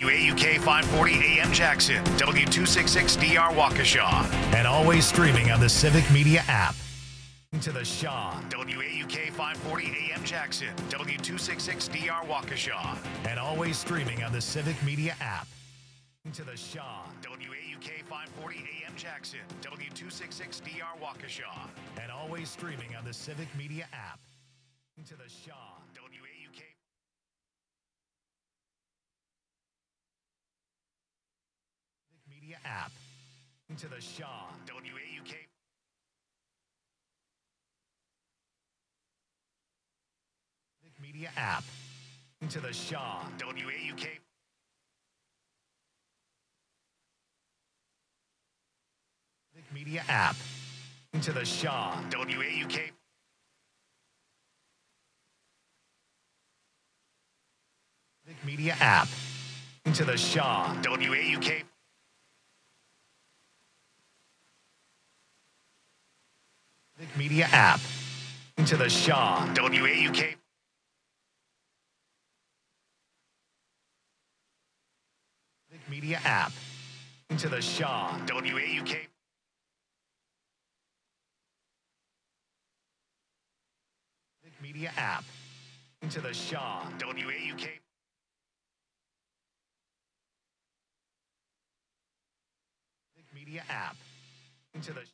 WAUK 540 AM Jackson, W266DR Waukesha, and always streaming on the Civic Media app. To the Shaw, WAUK 540 AM Jackson, W266DR Waukesha, and always streaming on the Civic Media app. To the Shaw, WAUK 540 AM Jackson, W266DR Waukesha, and always streaming on the Civic Media app. To the Shaw, WAUK Civic Media app. To the Shaw, WAUK Media app. To the Shaw, WAUK Media app. To the Shaw, WAUK Media app. To the Shaw, WAUK Media app. To the Shaw, WAUK Media app. To the Shaw, WAUK Media app. To the Shaw, WAUK Media app. To the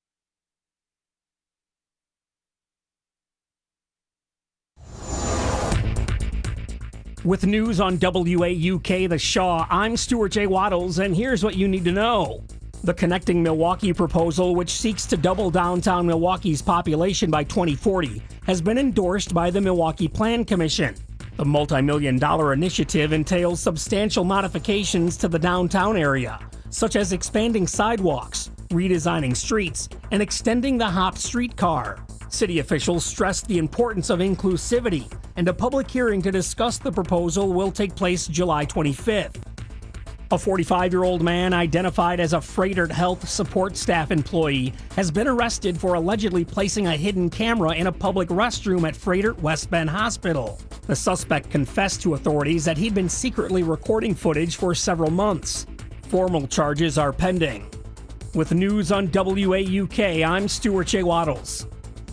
With news on WAUK The Shaw, I'm Stuart J. Waddles, and here's what you need to know. The Connecting Milwaukee proposal, which seeks to double downtown Milwaukee's population by 2040, has been endorsed by the Milwaukee Plan Commission. The multi-million-dollar initiative entails substantial modifications to the downtown area, such as expanding sidewalks, redesigning streets, and extending the HOP streetcar. City officials stressed the importance of inclusivity, and a public hearing to discuss the proposal will take place July 25th. A 45-year-old man identified as a Froedtert Health support staff employee has been arrested for allegedly placing a hidden camera in a public restroom at Froedtert West Bend Hospital. The suspect confessed to authorities that he'd been secretly recording footage for several months. Formal charges are pending. With news on WAUK, I'm Stuart J. Waddles.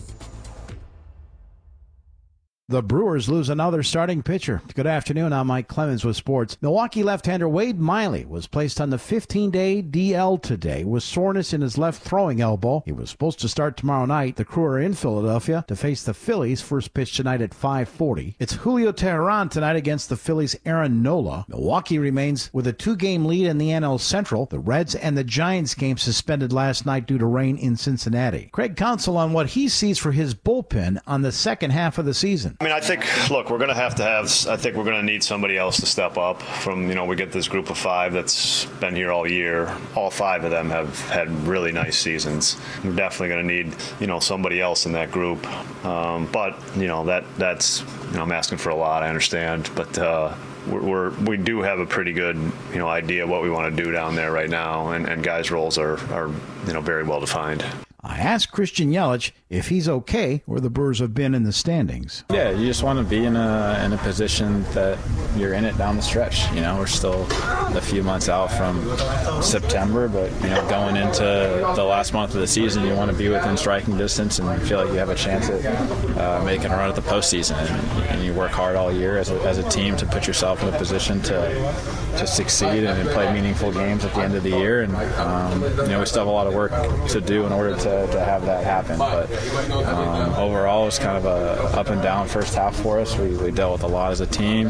The Brewers lose another starting pitcher. Good afternoon, I'm Mike Clemens with sports. Milwaukee left-hander Wade Miley was placed on the 15-day DL today with soreness in his left throwing elbow. He was supposed to start tomorrow night. The Crew are in Philadelphia to face the Phillies. First pitch tonight at 5:40. It's Julio Teheran tonight against the Phillies' Aaron Nola. Milwaukee remains with a 2-game lead in the NL Central. The Reds and the Giants game suspended last night due to rain in Cincinnati. Craig Counsell on what he sees for his bullpen on the second half of the season. I mean, I think, look, we're going to have, I think we're going to need somebody else to step up from, we get this group of 5 that's been here all year. All 5 of them have had really nice seasons. We're definitely going to need, somebody else in that group. But, that's, I'm asking for a lot, I understand. But, we do have a pretty good, idea what we want to do down there right now, and guys' roles are very well defined. I asked Christian Yelich if he's okay where the Brewers have been in the standings. Yeah, you just want to be in a position that you're in it down the stretch. We're still a few months out from September, but going into the last month of the season, you want to be within striking distance and feel like you have a chance at making a run at the postseason. And you work hard all year as a team to put yourself in a position to succeed and play meaningful games at the end of the year. And we still have a lot of work to do in order to have that happen. But overall, it's kind of a up and down first half for us. We dealt with a lot as a team.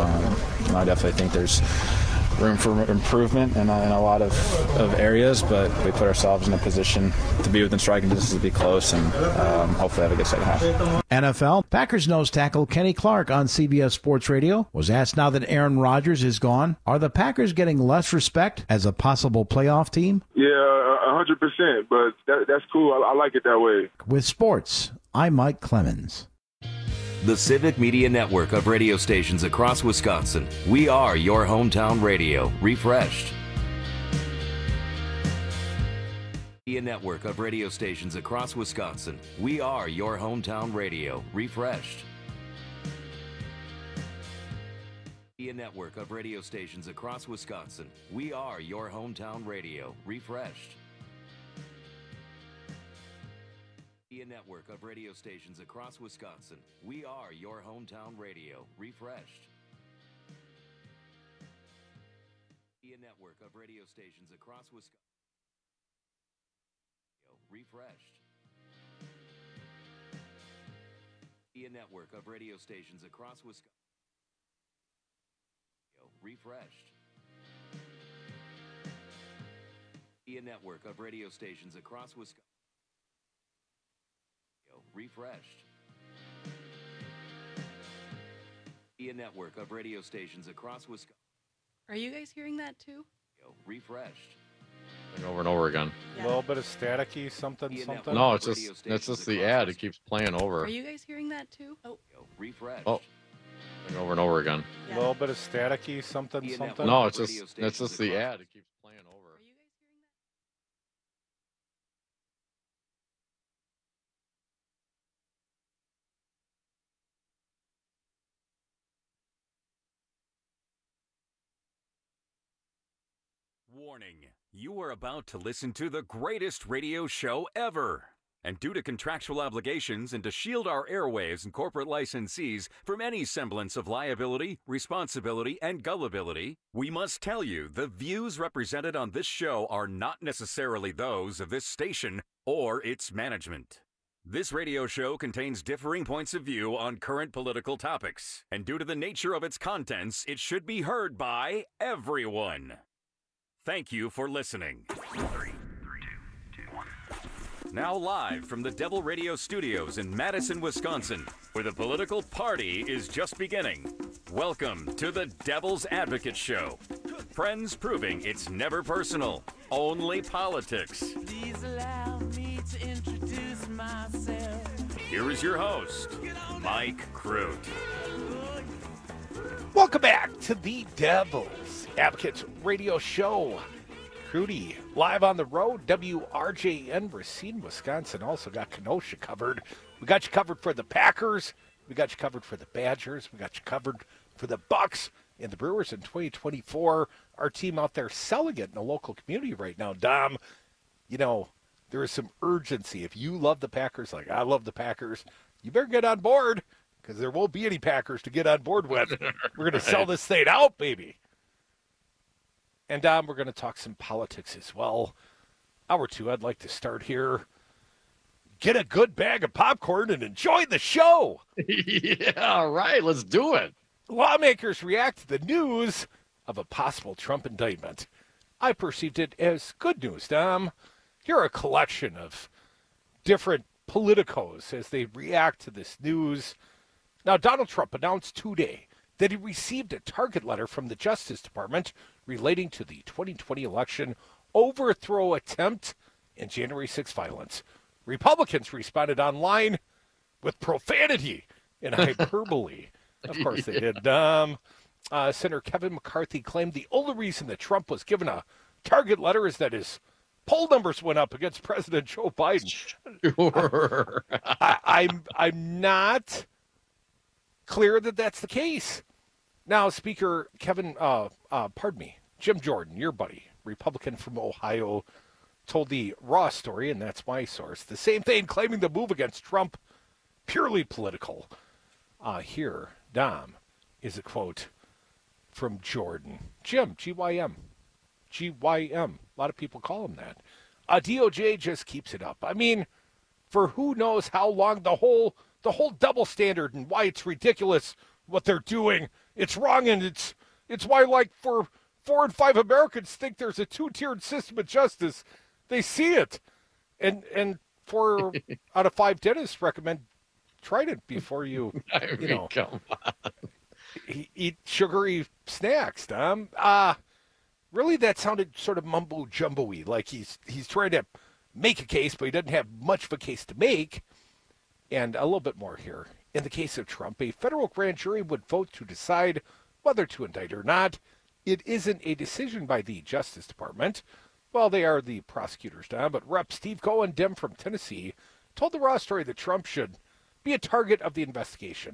I definitely think there's room for improvement in a lot of areas, but we put ourselves in a position to be within striking distance, to be close, and hopefully have a good second half. NFL, Packers nose tackle Kenny Clark on CBS Sports Radio was asked, now that Aaron Rodgers is gone, are the Packers getting less respect as a possible playoff team? Yeah, 100%, but that's cool. I like it that way. With sports, I'm Mike Clemens. The Civic Media Network of radio stations across Wisconsin. We are your hometown radio, refreshed. Media Network of radio stations across Wisconsin. We are your hometown radio, refreshed. Media network of radio stations across Wisconsin. We are your hometown radio, refreshed. A network of radio stations across Wisconsin. We are your hometown radio, refreshed. A network of radio stations across Wisconsin. Refreshed. A network of radio stations across Wisconsin. Refreshed. A network of radio stations across Wisconsin. Refreshed. A network of radio stations across Wisconsin. Are you guys hearing that too? Refreshed. Over and over again. Yeah. A little bit of staticky, something. No, it's just the ad. It keeps playing over. Are you guys hearing that too? Oh. Refreshed. Oh. Over and over again. A little bit of staticky, something. No, it's just the ad. It keeps playing over. Are you guys hearing that? Warning, you are about to listen to the greatest radio show ever. And due to contractual obligations and to shield our airwaves and corporate licensees from any semblance of liability, responsibility, and gullibility, we must tell you the views represented on this show are not necessarily those of this station or its management. This radio show contains differing points of view on current political topics, and due to the nature of its contents, it should be heard by everyone. Thank you for listening. 3, 2, 1. Now live from the Devil Radio Studios in Madison, Wisconsin, where the political party is just beginning. Welcome to the Devil's Advocate Show. Friends proving it's never personal, only politics. Please allow me to introduce myself. Here is your host, Mike Crute. Welcome back to the Devil's Advocates Radio Show. Crudy, live on the road, WRJN, Racine, Wisconsin. Also got Kenosha covered. We got you covered for the Packers. We got you covered for the Badgers. We got you covered for the Bucks and the Brewers in 2024. Our team out there selling it in the local community right now. Dom, you know, there is some urgency. If you love the Packers like I love the Packers, you better get on board because there won't be any Packers to get on board with. We're going to sell this thing out, baby. And, Dom, we're going to talk some politics as well. Hour 2, I'd like to start here. Get a good bag of popcorn and enjoy the show. Yeah, all right, let's do it. Lawmakers react to the news of a possible Trump indictment. I perceived it as good news, Dom. Here are a collection of different politicos as they react to this news. Now, Donald Trump announced today that he received a target letter from the Justice Department relating to the 2020 election overthrow attempt and January 6 violence. Republicans responded online with profanity and hyperbole. Of course they did. Senator Kevin McCarthy claimed the only reason that Trump was given a target letter is that his poll numbers went up against President Joe Biden. Sure. I'm not clear that that's the case. Now, Speaker Jim Jordan, your buddy, Republican from Ohio, told the Raw story, and that's my source, the same thing, claiming the move against Trump purely political. Here, Dom, is a quote from Jordan. Jim, G-Y-M. G-Y-M. A lot of people call him that. DOJ just keeps it up. I mean, for who knows how long, the whole double standard and why it's ridiculous what they're doing. It's wrong, and it's why, like, for 4 in 5 Americans think there's a 2-tiered system of justice. They see it. And 4 out of 5 dentists recommend Trident before you come on. Eat sugary snacks, Tom. Really, that sounded sort of mumbo-jumbo-y, like he's trying to make a case, but he doesn't have much of a case to make. And a little bit more here. In the case of Trump, a federal grand jury would vote to decide whether to indict or not. It isn't a decision by the Justice Department. Well, they are the prosecutors, Don, but Rep. Steve Cohen, Dem from Tennessee, told the Raw story that Trump should be a target of the investigation.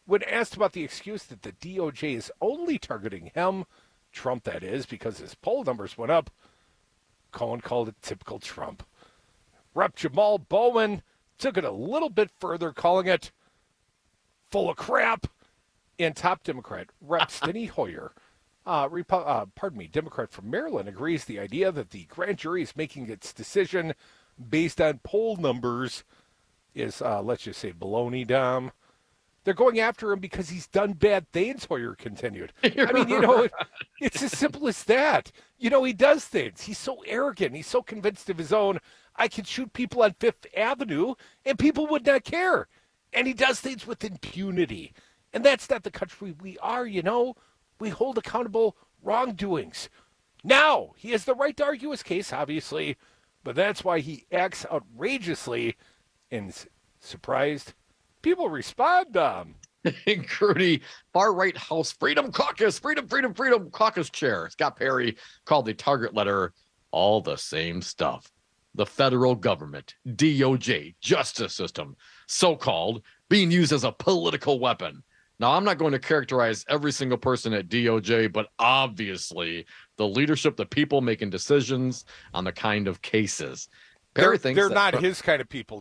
When asked about the excuse that the DOJ is only targeting him, Trump that is, because his poll numbers went up, Cohen called it typical Trump. Rep. Jamal Bowman took it a little bit further, calling it full of crap. And top Democrat, Rep. Steny Hoyer, Democrat from Maryland, agrees the idea that the grand jury is making its decision based on poll numbers is, let's just say, baloney, Dom. They're going after him because he's done bad things, Hoyer continued. I mean, it's as simple as that. He does things. He's so arrogant. He's so convinced of his own. I can shoot people on Fifth Avenue and people would not care. And he does things with impunity. And that's not the country we are, We hold accountable wrongdoings. Now, he has the right to argue his case, obviously, but that's why he acts outrageously and surprised. People respond, Crudy, far-right House Freedom Caucus, Freedom Caucus Chair, Scott Perry, called the target letter all the same stuff. The federal government, DOJ, justice system, so-called, being used as a political weapon. Now, I'm not going to characterize every single person at DOJ, but obviously the leadership, the people making decisions on the kind of cases. Perry thinks they're not his kind of people,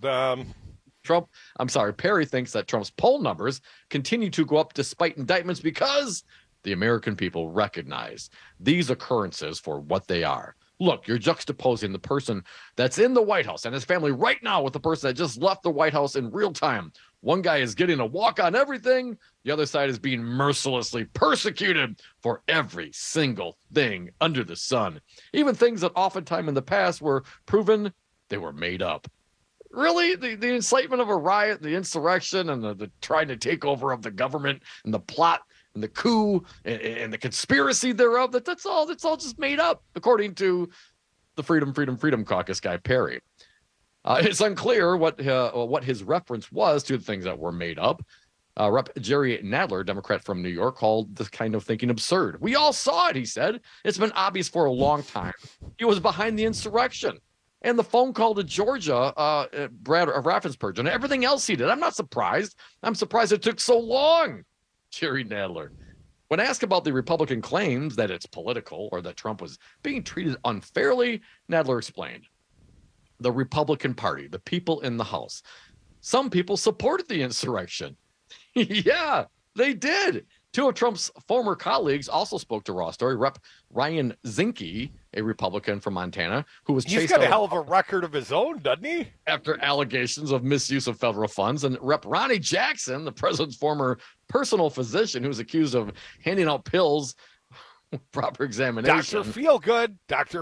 Perry thinks that Trump's poll numbers continue to go up despite indictments because the American people recognize these occurrences for what they are. Look, you're juxtaposing the person that's in the White House and his family right now with the person that just left the White House in real time. One guy is getting a walk on everything. The other side is being mercilessly persecuted for every single thing under the sun. Even things that oftentimes in the past were proven they were made up. Really, the incitement of a riot, the insurrection, and the trying to take over of the government, and the plot, and the coup, and the conspiracy thereof, that's all just made up, according to the Freedom Caucus guy, Perry. It's unclear what his reference was to the things that were made up. Rep. Jerry Nadler, Democrat from New York, called this kind of thinking absurd. We all saw it, he said. It's been obvious for a long time. He was behind the insurrection. And the phone call to Georgia, Brad Raffensperger, and everything else he did. I'm not surprised. I'm surprised it took so long. Jerry Nadler. When asked about the Republican claims that it's political or that Trump was being treated unfairly, Nadler explained. The Republican Party, the people in the House, some people supported the insurrection. Yeah, they did. Two of Trump's former colleagues also spoke to Raw Story. Rep. Ryan Zinke, a Republican from Montana, who was chased He's got a hell of a record of his own, doesn't he? After allegations of misuse of federal funds. And Rep. Ronnie Jackson, the president's former personal physician, who was accused of handing out pills with proper examination. Dr. Feelgood.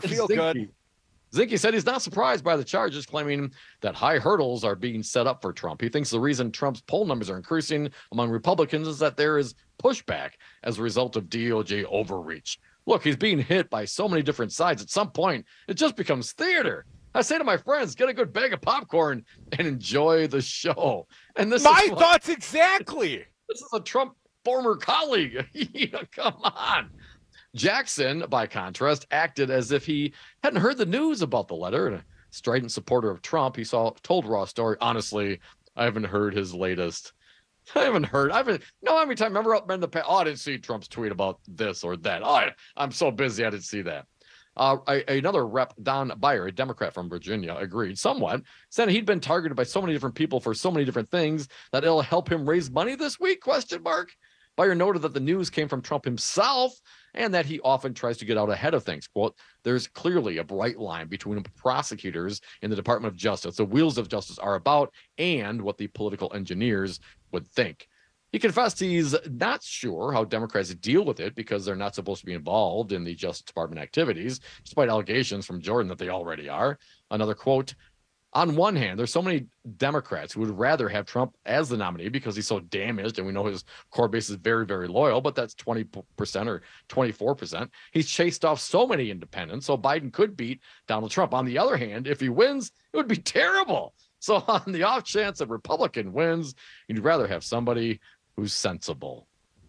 Zinke said he's not surprised by the charges, claiming that high hurdles are being set up for Trump. He thinks the reason Trump's poll numbers are increasing among Republicans is that there is pushback as a result of DOJ overreach. Look, he's being hit by so many different sides. At some point, it just becomes theater. I say to my friends, get a good bag of popcorn and enjoy the show. And this my thoughts exactly. This is a Trump former colleague. Come on. Jackson, by contrast, acted as if he hadn't heard the news about the letter. And a strident supporter of Trump, he told Raw Story, honestly, I haven't heard his latest. Every time, remember up in the past, I didn't see Trump's tweet about this or that. I'm so busy, I didn't see that. Another rep, Don Beyer, a Democrat from Virginia, agreed somewhat, said he'd been targeted by so many different people for so many different things that it'll help him raise money this week, ? Beyer noted that the news came from Trump himself and that he often tries to get out ahead of things. Quote, there's clearly a bright line between prosecutors in the Department of Justice, the wheels of justice are about, and what the political engineers would think. He confessed he's not sure how Democrats deal with it because they're not supposed to be involved in the Justice Department activities, despite allegations from Jordan that they already are. Another quote, on one hand, there's so many Democrats who would rather have Trump as the nominee because he's so damaged, and we know his core base is very, very loyal, but that's 20% or 24%. He's chased off so many independents, so Biden could beat Donald Trump. On the other hand, if he wins, it would be terrible. So on the off chance a Republican wins, you'd rather have somebody who's sensible.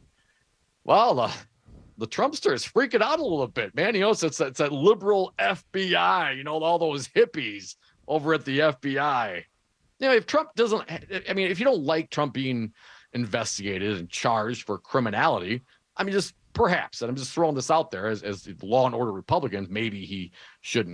Well, the Trumpster is freaking out a little bit, man. It's that liberal FBI, all those hippies over at the FBI. If Trump doesn't, if you don't like Trump being investigated and charged for criminality. I mean, just perhaps, and I'm just throwing this out there as law and order Republicans, maybe he should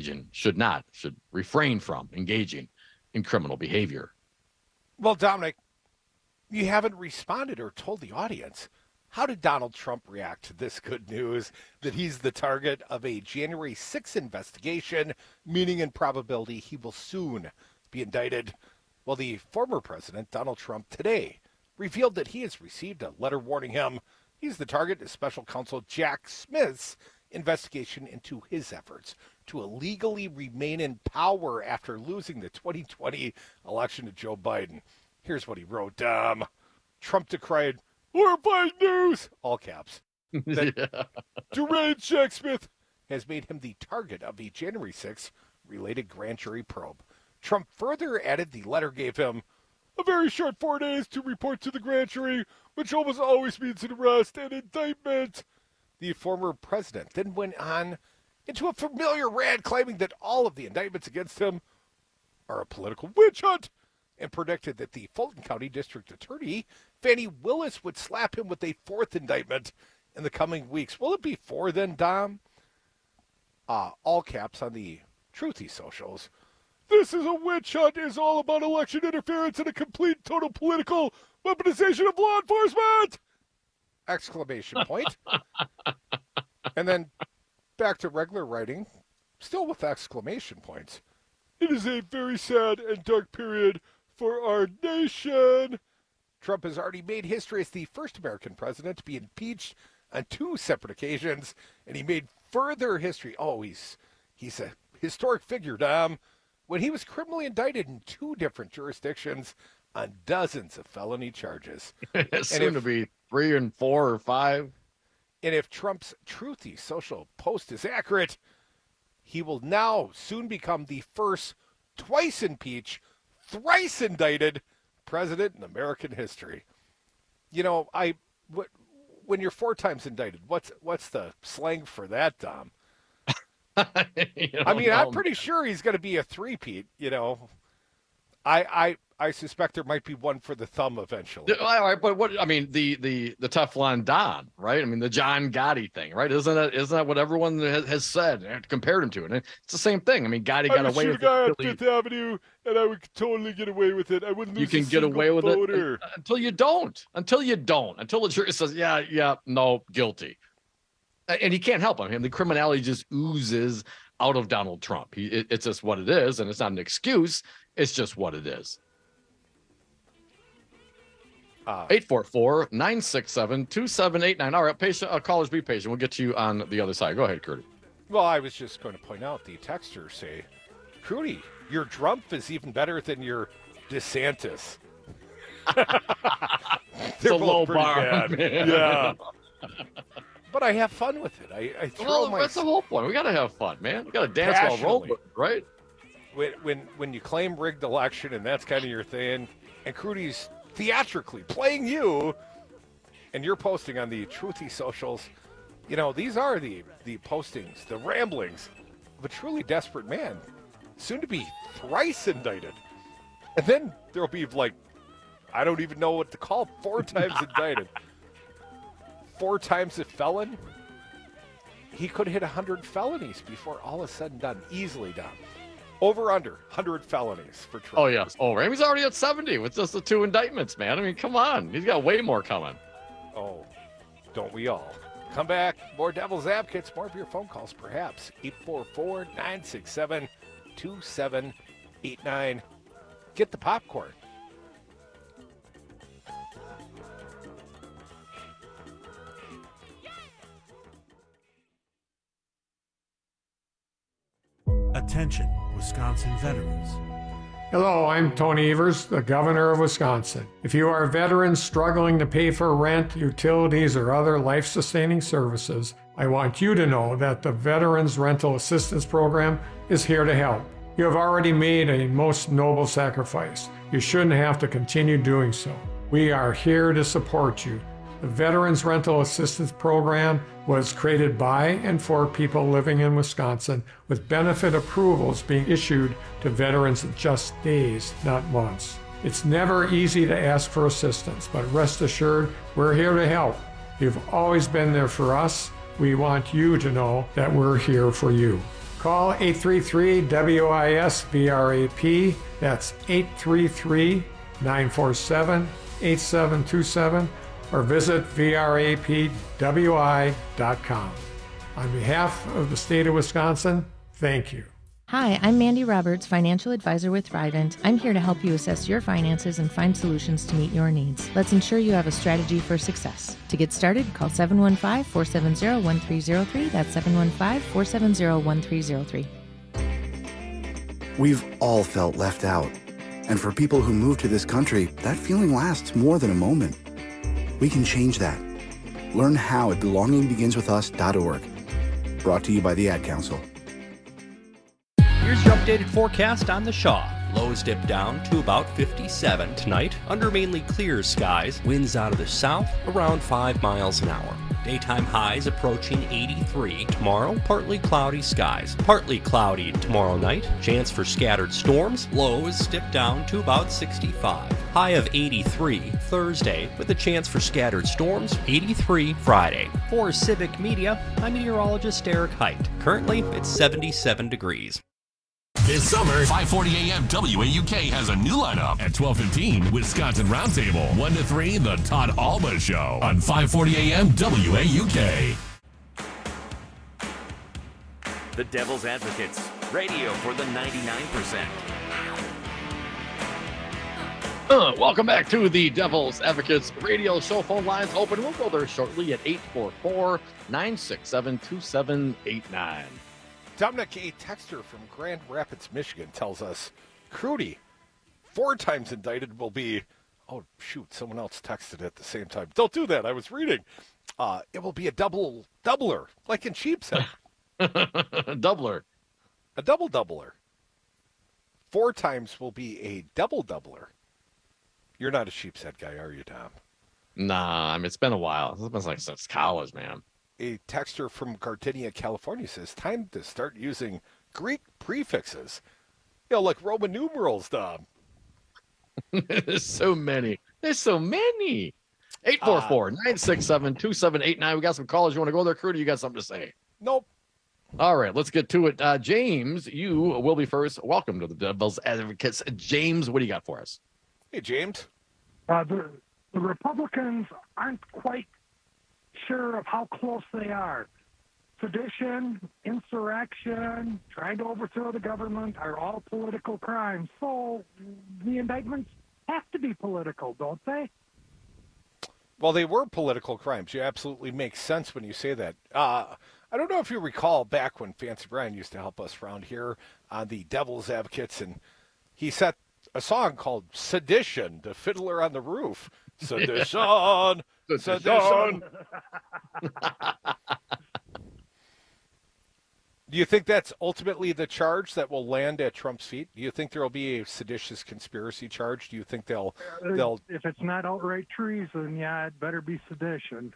refrain from engaging in criminal behavior. Well, Dominic, you haven't responded or told the audience. How did Donald Trump react to this good news that he's the target of a January 6th investigation, meaning in probability he will soon be indicted? Well, the former president, Donald Trump, today revealed that he has received a letter warning him he's the target of special counsel Jack Smith's investigation into his efforts to illegally remain in power after losing the 2020 election to Joe Biden. Here's what he wrote. Trump decried horrifying news, all caps, that deranged Jack Smith has made him the target of a January 6th related grand jury probe. Trump further added the letter gave him a very short 4 days to report to the grand jury, which almost always means an arrest and indictment. The former president then went on into a familiar rant claiming that all of the indictments against him are a political witch hunt, and predicted that the Fulton County District Attorney, Fani Willis, would slap him with a fourth indictment in the coming weeks. Will it be four then, Dom? All caps on the Truthy socials. This is a witch hunt. Is all about election interference and a complete total political weaponization of law enforcement! Exclamation point. And then back to regular writing, still with exclamation points. It is a very sad and dark period for our nation. Trump has already made history as the first American president to be impeached on two separate occasions, and he made further history. Oh, he's a historic figure, Dom, when he was criminally indicted in two different jurisdictions on dozens of felony charges. Soon to be 3 and 4 or 5. And if Trump's Truthy social post is accurate, he will now soon become the first twice impeached, thrice indicted president in American history. You know, when you're 4 times indicted, what's the slang for that, Dom? I'm pretty sure he's going to be a three-peat. You know, I suspect there might be one for the thumb eventually. All right, but what I mean, the Teflon Don, right? I mean, the John Gotti thing, right? Isn't that what everyone has said and compared him to? And it's the same thing. I mean, Gotti got away with it. I would shoot a guy on Fifth Avenue, and I would totally get away with it. I wouldn't lose. You can get away with it until you don't. Until the jury says, yeah, no, guilty. And he can't help him. I mean, the criminality just oozes out of Donald Trump. It's just what it is, and it's not an excuse. It's just what it is. 844-967-2789. All right, patient, callers, be patient. We'll get to you on the other side. Go ahead, Crudy. Well, I was just going to point out the texters say, Crudy, your Drumpf is even better than your DeSantis. It's a low bar, man. Yeah. But I have fun with it. I throw that's the whole point. We got to have fun, man. We got to dance while rolling, right? When you claim rigged election and that's kind of your thing, and Crudy's theatrically playing you, and you're posting on the Truthy socials, you know, these are the postings, the ramblings of a truly desperate man, soon to be thrice indicted. And then there'll be, like, I don't even know what to call 4 times indicted. 4 times a felon. He could hit 100 felonies before all is said and done. Easily done. Over under 100 felonies for Trump. Oh, yes. Over. And he's already at 70 with just the 2 indictments, man. I mean, come on. He's got way more coming. Oh, don't we all? Come back. More Devil's Advocates. More of your phone calls, perhaps. 844-967-2789. Get the popcorn. Attention, Wisconsin veterans. Hello, I'm Tony Evers, the Governor of Wisconsin. If you are a veteran struggling to pay for rent, utilities, or other life-sustaining services, I want you to know that the Veterans Rental Assistance Program is here to help. You have already made a most noble sacrifice. You shouldn't have to continue doing so. We are here to support you. The Veterans Rental Assistance Program was created by and for people living in Wisconsin, with benefit approvals being issued to veterans in just days, not months. It's never easy to ask for assistance, but rest assured, we're here to help. You've always been there for us. We want you to know that we're here for you. Call 833-WIS-VRAP. That's 833-947-8727, or visit VRAPWI.com. On behalf of the state of Wisconsin, thank you. Hi, I'm Mandy Roberts, financial advisor with Thrivent. I'm here to help you assess your finances and find solutions to meet your needs. Let's ensure you have a strategy for success. To get started, call 715-470-1303. That's 715-470-1303. We've all felt left out. And for people who move to this country, that feeling lasts more than a moment. We can change that. Learn how at belongingbeginswithus.org. Brought to you by the Ad Council. Here's your updated forecast on the Shaw. Lows dip down to about 57 tonight under mainly clear skies. Winds out of the south around 5 miles an hour. Daytime highs approaching 83 tomorrow. Partly cloudy skies. Partly cloudy tomorrow night. Chance for scattered storms. Lows dip down to about 65. High of 83 Thursday with a chance for scattered storms. 83 Friday. For Civic Media, I'm meteorologist Eric Height. Currently, it's 77 degrees. This summer, 540 AM WAUK has a new lineup. At 12:15, Wisconsin Roundtable. 1 to 3, The Todd Alba Show on 540 AM WAUK. The Devil's Advocates, radio for the 99%. Welcome back to the Devil's Advocates radio show. Phone lines open. We'll go there shortly at 844-967-2789. Dominic, a texter from Grand Rapids, Michigan, tells us, Crudy, 4 times indicted will be, oh, shoot, someone else texted at the same time. Don't do that. I was reading. It will be a doubler, like in Sheepshead. Doubler. A double-doubler. 4 times will be a double-doubler. You're not a Sheepshead guy, are you, Tom? Nah, I mean, it's been a while. It's been like since college, man. A texter from Gardenia, California says, time to start using Greek prefixes. You know, like Roman numerals, Dom. There's so many. 844-967-2789. We got some callers. You want to go there, Crudy? You got something to say? Nope. All right, let's get to it. James, you will be first. Welcome to the Devil's Advocates. James, what do you got for us? Hey, James. The Republicans aren't quite sure of how close they are. Sedition, insurrection, trying to overthrow the government are all political crimes. So the indictments have to be political, don't they? Well, they were political crimes. You absolutely make sense when you say that. I don't know if you recall back when Fancy Brian used to help us around here on the Devil's Advocates, and he set a song called Sedition, the Fiddler on the Roof. Sedition! Sedition! Do you think that's ultimately the charge that will land at Trump's feet? Do you think there will be a seditious conspiracy charge? Do you think they'll... If it's not outright treason, yeah, it better be sedition.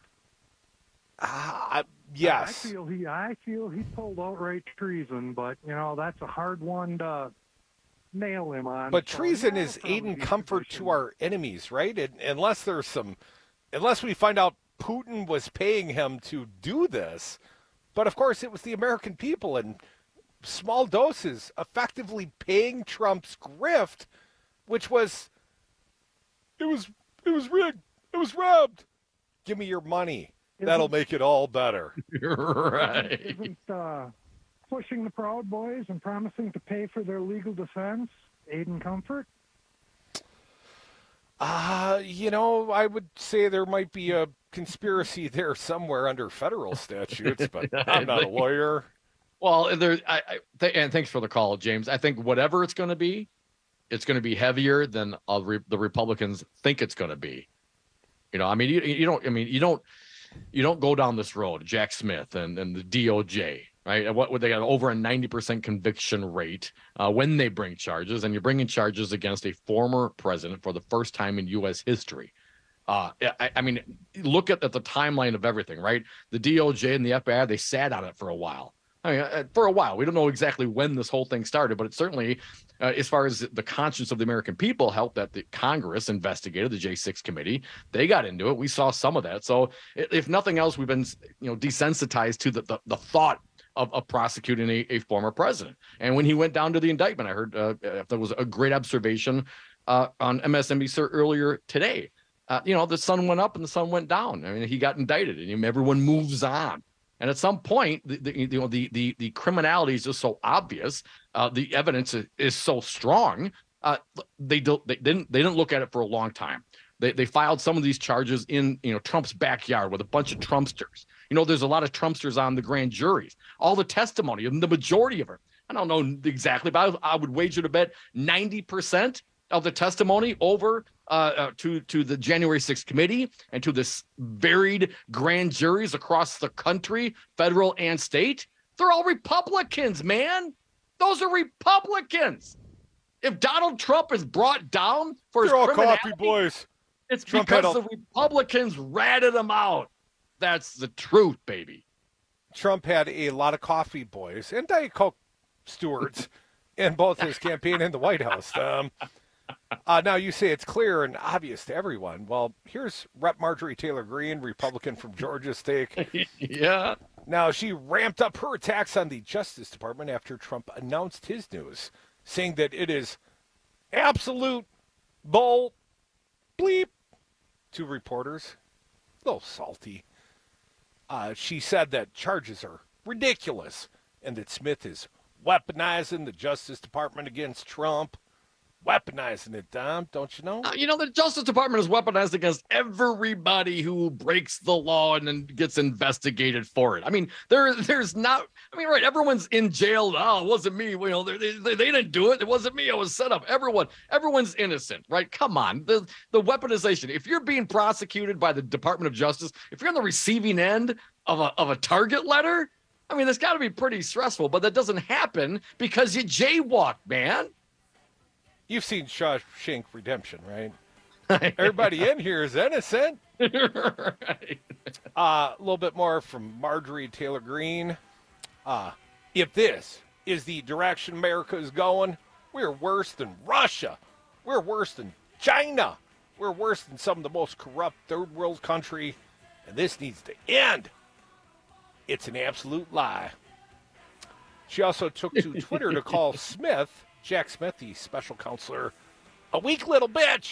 Yes. I feel he pulled outright treason, but, you know, that's a hard one to nail him on. But treason is aid and comfort to our enemies, right? Unless we find out Putin was paying him to do this. But of course, it was the American people in small doses effectively paying Trump's grift, which was, it was rigged. It was robbed. Give me your money. That'll make it all better. Right. Isn't pushing the Proud Boys and promising to pay for their legal defense aid and comfort? You know, I would say there might be a conspiracy there somewhere under federal statutes, but I'm not a lawyer. Well, and thanks for the call, James. I think whatever it's going to be heavier than the Republicans think it's going to be. You know, I mean, you don't go down this road, Jack Smith and the DOJ, right? And what would they got over a 90% conviction rate when they bring charges, and you're bringing charges against a former president for the first time in U.S. history. I mean, look at the timeline of everything, right? The DOJ and the FBI, they sat on it for a while. I mean, for a while. We don't know exactly when this whole thing started, but it certainly, as far as the conscience of the American people, helped that the Congress investigated the J6 committee. They got into it. We saw some of that. So if nothing else, we've been, desensitized to the thought of prosecuting a former president. And when he went down to the indictment, I heard there was a great observation on MSNBC earlier today. The sun went up and the sun went down. I mean, he got indicted, and everyone moves on. And at some point, the criminality is just so obvious. The evidence is so strong. They didn't look at it for a long time. They filed some of these charges in Trump's backyard with a bunch of Trumpsters. There's a lot of Trumpsters on the grand juries. All the testimony, and the majority of it, I don't know exactly, but I would wager to bet 90% of the testimony over to the January 6th committee and to this varied grand juries across the country, federal and state. They're all Republicans, man. Those are Republicans. If Donald Trump is brought down for his criminality, coffee boys. It's because the Republicans ratted him out. That's the truth, baby. Trump had a lot of coffee boys and Diet Coke stewards in both his campaign and the White House. Now you say it's clear and obvious to everyone. Well, here's Rep. Marjorie Taylor Greene, Republican from Georgia's take. Yeah. Now she ramped up her attacks on the Justice Department after Trump announced his news, saying that it is absolute bull bleep to reporters. A little salty. She said that charges are ridiculous and that Smith is weaponizing the Justice Department against Trump. Weaponizing it, Dom, don't you know? The Justice Department is weaponized against everybody who breaks the law and then gets investigated for it. I mean, there's not. I mean, right? Everyone's in jail. Oh, it wasn't me. They didn't do it. It wasn't me. I was set up. Everyone's innocent, right? Come on, the weaponization. If you're being prosecuted by the Department of Justice, if you're on the receiving end of a target letter, I mean, that's got to be pretty stressful. But that doesn't happen because you jaywalk, man. You've seen Shawshank Redemption, right? Everybody in here is innocent. Right. A little bit more from Marjorie Taylor Greene. If this is the direction America is going, we're worse than Russia. We're worse than China. We're worse than some of the most corrupt third world country, and this needs to end. It's an absolute lie. She also took to Twitter to call Jack Smith, the special counselor, a weak little bitch.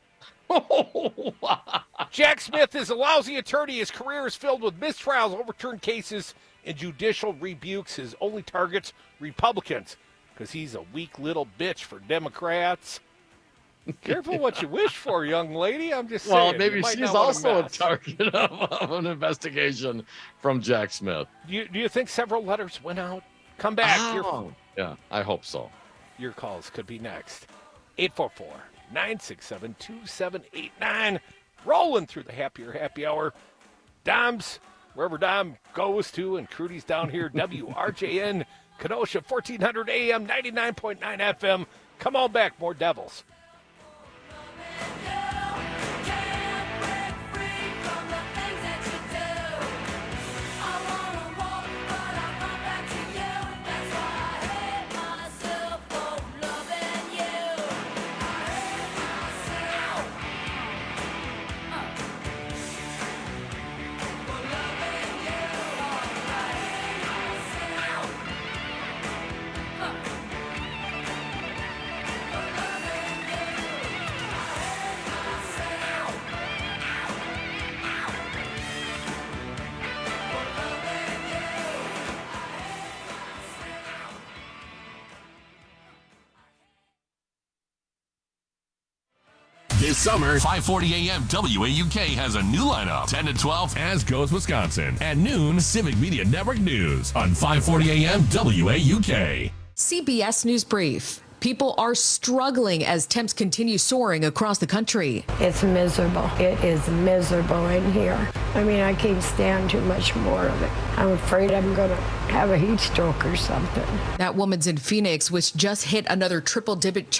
Jack Smith is a lousy attorney. His career is filled with mistrials, overturned cases, and judicial rebukes. His only targets, Republicans, because he's a weak little bitch for Democrats. Careful what you wish for, young lady. I'm just saying. Well, maybe she's also a target of an investigation from Jack Smith. Do you think several letters went out? Come back. Yeah, I hope so. Your calls could be next. 844-967-2789. Rolling through the happy hour. Dom's, wherever Dom goes to, and Crudy's down here, WRJN, Kenosha, 1400 AM, 99.9 FM. Come on back, more Devils. This summer, 540 AM WAUK has a new lineup. 10 to 12, As Goes Wisconsin. At noon, Civic Media Network News on 540 AM WAUK. CBS News Brief. People are struggling as temps continue soaring across the country. It's miserable. It is miserable in here. I mean, I can't stand too much more of it. I'm afraid I'm going to have a heat stroke or something. That woman's in Phoenix, which just hit another triple-digit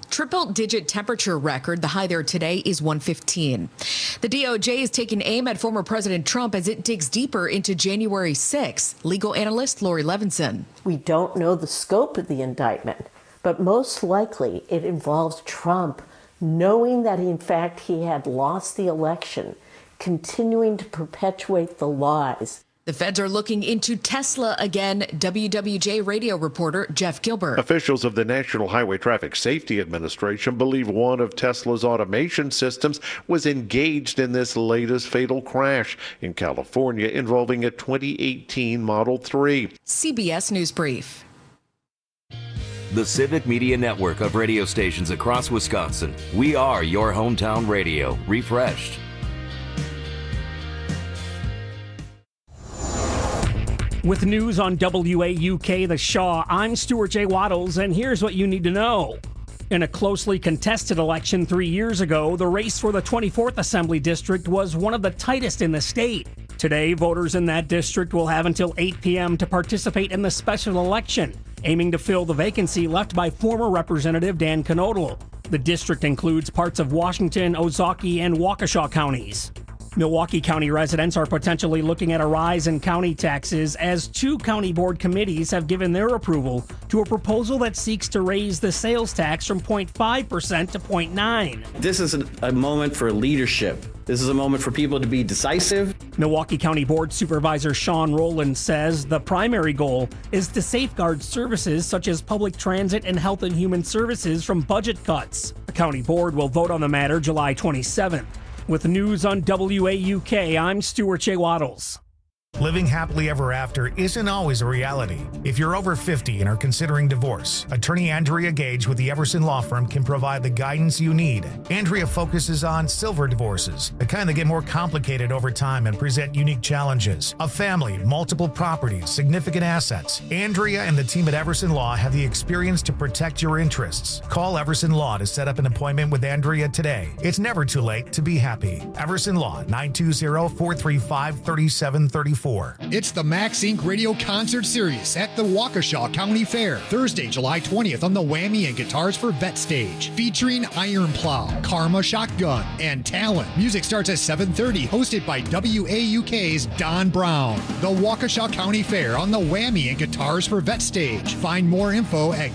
triple-digit temperature record. The high there today is 115. The DOJ is taking aim at former President Trump as it digs deeper into January 6th. Legal analyst Lori Levinson. We don't know the scope of the indictment, but most likely it involves Trump knowing that in fact he had lost the election, continuing to perpetuate the lies. The feds are looking into Tesla again. WWJ radio reporter Jeff Gilbert. Officials of the National Highway Traffic Safety Administration believe one of Tesla's automation systems was engaged in this latest fatal crash in California involving a 2018 Model 3. CBS News Brief. The Civic Media Network of radio stations across Wisconsin. We are your hometown radio, refreshed. With news on WAUK The Shaw, I'm Stuart J. Waddles, and here's what you need to know. In a closely contested election 3 years ago, the race for the 24th Assembly District was one of the tightest in the state. Today, voters in that district will have until 8 p.m. to participate in the special election, aiming to fill the vacancy left by former Representative Dan Knodl. The district includes parts of Washington, Ozaukee, and Waukesha counties. Milwaukee County residents are potentially looking at a rise in county taxes as 2 county board committees have given their approval to a proposal that seeks to raise the sales tax from 0.5% to 0.9%. This is a moment for leadership. This is a moment for people to be decisive. Milwaukee County Board Supervisor Sean Rowland says the primary goal is to safeguard services such as public transit and health and human services from budget cuts. The county board will vote on the matter July 27th. With news on WAUK, I'm Stuart J. Waddles. Living happily ever after isn't always a reality. If you're over 50 and are considering divorce, attorney Andrea Gage with the Everson Law Firm can provide the guidance you need. Andrea focuses on silver divorces, the kind that get more complicated over time and present unique challenges. A family, multiple properties, significant assets. Andrea and the team at Everson Law have the experience to protect your interests. Call Everson Law to set up an appointment with Andrea today. It's never too late to be happy. Everson Law, 920-435-3734. It's the Max Inc. Radio Concert Series at the Waukesha County Fair, Thursday, July 20th on the Whammy and Guitars for Vet stage, featuring Iron Plow, Karma Shotgun, and Talon. Music starts at 7:30, hosted by WAUK's Don Brown. The Waukesha County Fair on the Whammy and Guitars for Vet stage. Find more info at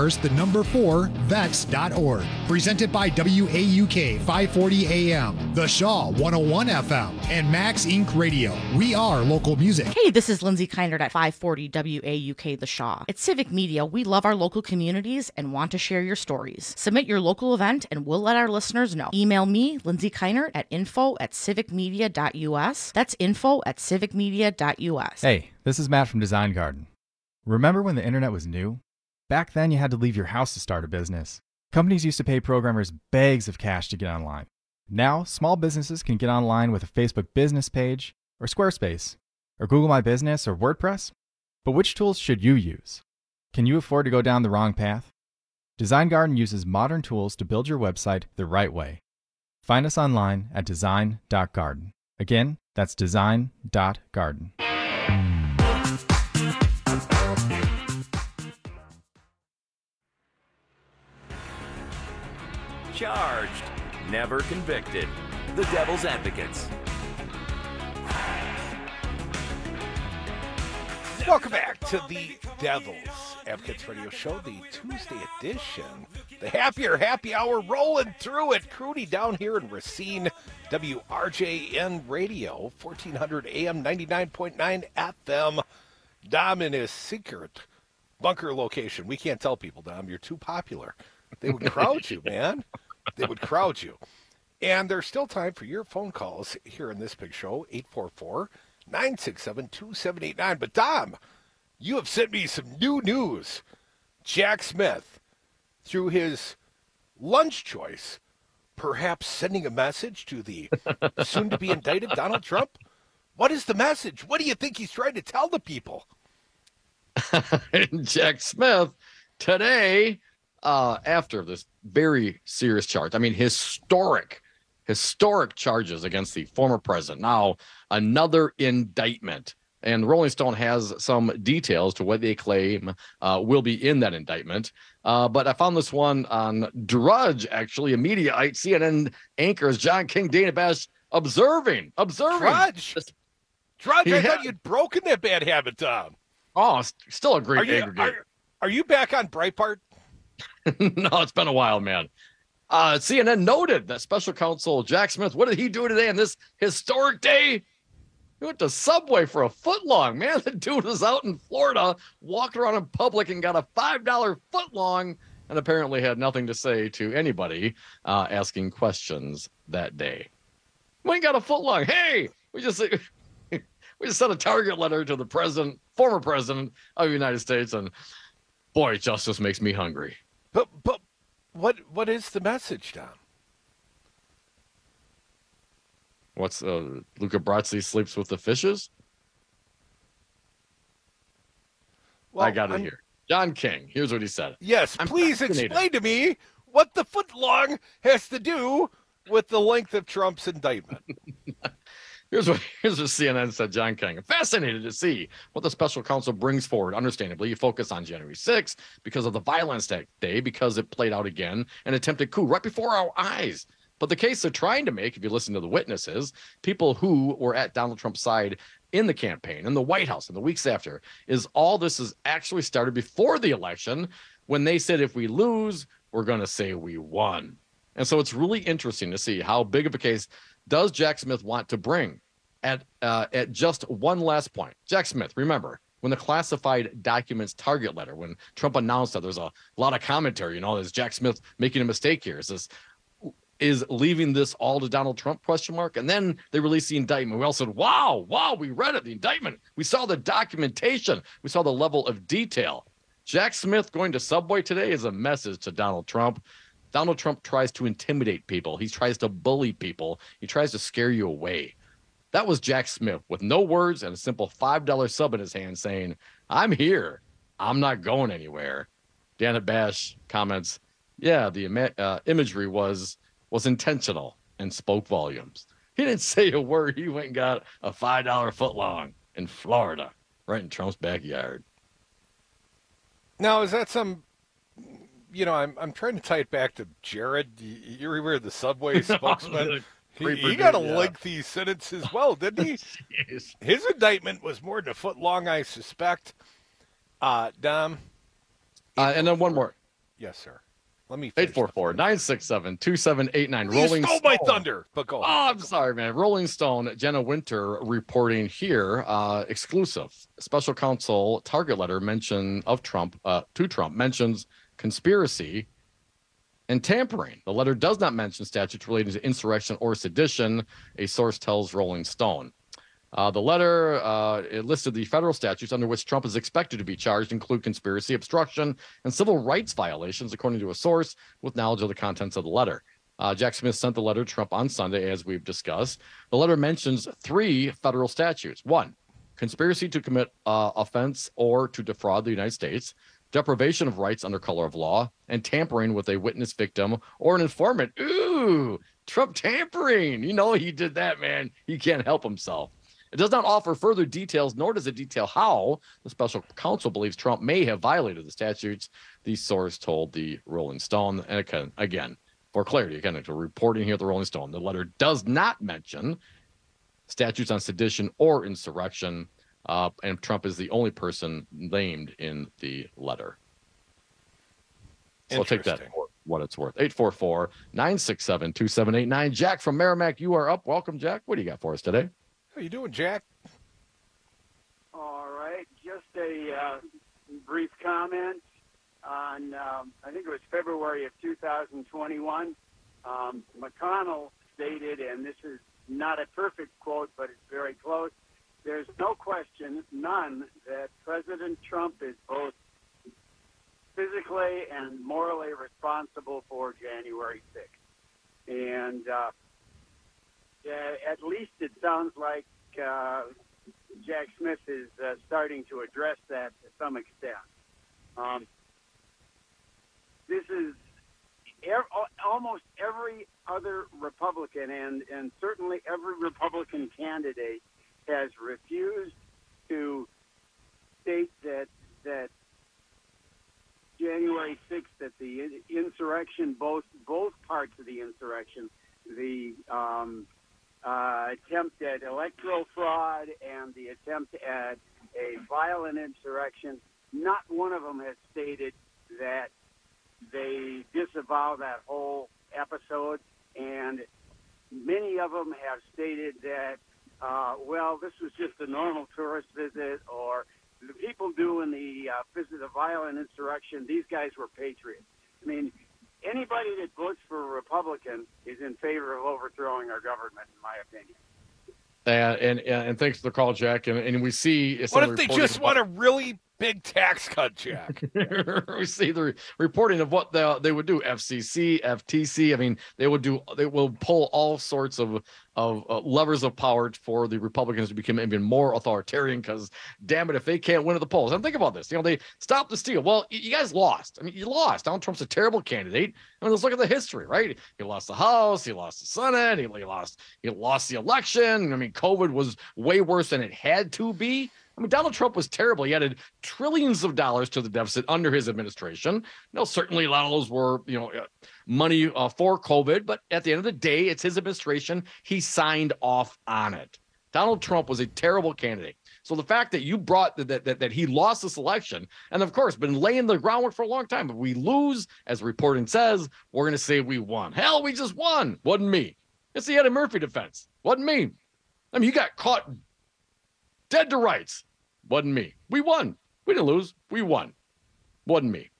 guitars4vets.org. Presented by WAUK 540 AM, The Shaw 101 FM, and Max Inc. Radio. We are local music. Hey, this is Lindsay Keinert at 540 WAUK The Shaw. At Civic Media, we love our local communities and want to share your stories. Submit your local event and we'll let our listeners know. Email me, Lindsay Keinert, at info@civicmedia.us. That's info@civicmedia.us. Hey, this is Matt from Design Garden. Remember when the internet was new? Back then you had to leave your house to start a business. Companies used to pay programmers bags of cash to get online. Now, small businesses can get online with a Facebook business page, or Squarespace, or Google My Business, or WordPress. But which tools should you use? Can you afford to go down the wrong path? Design Garden uses modern tools to build your website the right way. Find us online at design.garden. Again, that's design.garden. Charged, never convicted. The Devil's Advocates. Welcome back to the Devil's Advocates Radio Show, the Tuesday edition. The happy hour rolling through it. Crudy down here in Racine, WRJN Radio, 1400 AM, 99.9 FM. Dom in his secret bunker location. We can't tell people, Dom, you're too popular. They would crowd you, man. They would crowd you. And there's still time for your phone calls here in this big show, 844-967-2789. But, Dom, you have sent me some new news. Jack Smith, through his lunch choice, perhaps sending a message to the soon-to-be indicted Donald Trump? What is the message? What do you think he's trying to tell the people? Jack Smith, today, after this very serious charge, I mean, historic charges against the former president. Now, another indictment And Rolling Stone has some details to what they claim will be in that indictment. But I found this one on Drudge, actually, a Mediaite. CNN anchors John King, Dana Bash observing. Drudge, I thought you'd broken that bad habit, Tom. Oh, still a great aggregator. Are you back on Breitbart? No, it's been a while, man. CNN noted that special counsel Jack Smith, what did he do today on this historic day? He went to Subway for a footlong. Man, the dude was out in Florida, walked around in public and got a $5 footlong, and apparently had nothing to say to anybody asking questions that day. We got a footlong. Hey, we just sent a target letter to the president, former president of the United States, and boy, justice makes me hungry. But what is the message, Tom? What's Luca Brasi sleeps with the fishes? Well, I got it here. John King. Here's what he said. Yes, please explain to me what the footlong has to do with the length of Trump's indictment. Here's what CNN said, John King. I'm fascinated to see what the special counsel brings forward. Understandably, you focus on January 6th because of the violence that day, because it played out again, an attempted coup right before our eyes. But the case they're trying to make, if you listen to the witnesses, people who were at Donald Trump's side in the campaign, in the White House, in the weeks after, is all this is actually started before the election when they said, if we lose, we're going to say we won. And so it's really interesting to see how big of a case does Jack Smith want to bring. At just one last point. Jack Smith, remember, when the classified documents target letter, when Trump announced that, there's a lot of commentary, is Jack Smith making a mistake here? Is leaving this all to Donald Trump, ? And then they released the indictment. We all said, wow, we read it, the indictment. We saw the documentation. We saw the level of detail. Jack Smith going to Subway today is a message to Donald Trump. Donald Trump tries to intimidate people. He tries to bully people. He tries to scare you away. That was Jack Smith with no words and a simple $5 sub in his hand saying, I'm here. I'm not going anywhere. Dana Bash comments, yeah, the imagery was intentional and spoke volumes. He didn't say a word. He went and got a $5 footlong in Florida, right in Trump's backyard. Now, is that some, I'm trying to tie it back to Jared. You remember the Subway spokesman? He got a lengthy sentence as well, didn't he? His indictment was more than a foot long, I suspect. Dom? And then one more. Yes, sir. Let me 844-967-2789. Rolling Stone. My thunder, but go on. Oh, I'm sorry, man. Rolling Stone, Jenna Winter reporting here, exclusive. Special counsel target letter mention of Trump, to Trump, mentions conspiracy and tampering. The letter does not mention statutes relating to insurrection or sedition, a source tells Rolling Stone. The letter it listed the federal statutes under which Trump is expected to be charged include conspiracy, obstruction, and civil rights violations, according to a source with knowledge of the contents of the letter. Jack Smith sent the letter to Trump on Sunday, as we've discussed. The letter mentions 3 federal statutes. 1, conspiracy to commit offense or to defraud the United States, deprivation of rights under color of law, and tampering with a witness, victim, or an informant. Ooh, Trump tampering. He did that, man. He can't help himself. It does not offer further details, nor does it detail how the special counsel believes Trump may have violated the statutes, the source told the Rolling Stone. And again, for clarity, again, to reporting here at the Rolling Stone, the letter does not mention statutes on sedition or insurrection, and Trump is the only person named in the letter. So I'll take that for what it's worth. 844-967-2789. Jack from Merrimack, you are up. Welcome, Jack. What do you got for us today? How you doing, Jack? All right. Just a brief comment on, I think it was February of 2021. McConnell stated, and this is not a perfect quote, but it's very close, there's no question, none, that President Trump is both physically and morally responsible for January 6th. And at least it sounds like Jack Smith is starting to address that to some extent. This is almost every other Republican and certainly every Republican candidate has refused to state that January 6th, that the insurrection, both parts of the insurrection, the attempt at electoral fraud and the attempt at a violent insurrection, not one of them has stated that they disavow that whole episode, and many of them have stated that, well, this was just a normal tourist visit, or the people doing the visit of violent insurrection, these guys were patriots. I mean, anybody that votes for a Republican is in favor of overthrowing our government, in my opinion. And thanks for the call, Jack. And we see. What if they just want a really big tax cut, Jack? We see the reporting of what they would do. FCC, FTC. I mean, they will pull all sorts of levers of power for the Republicans to become even more authoritarian. Because damn it, if they can't win at the polls, and think about this. They stopped the steal. Well, you guys lost. I mean, you lost. Donald Trump's a terrible candidate. I mean, let's look at the history, right? He lost the House. He lost the Senate. He lost the election. I mean, COVID was way worse than it had to be. I mean, Donald Trump was terrible. He added trillions of dollars to the deficit under his administration. Certainly a lot of those were, money for COVID, but at the end of the day, it's his administration. He signed off on it. Donald Trump was a terrible candidate. So the fact that you brought that he lost this election, and of course, been laying the groundwork for a long time. If we lose, as reporting says, we're going to say we won. Hell, we just won. Wasn't me. It's the Eddie Murphy defense. Wasn't me. I mean, you got caught dead to rights. Wasn't me. We won. We didn't lose. We won. Wasn't me.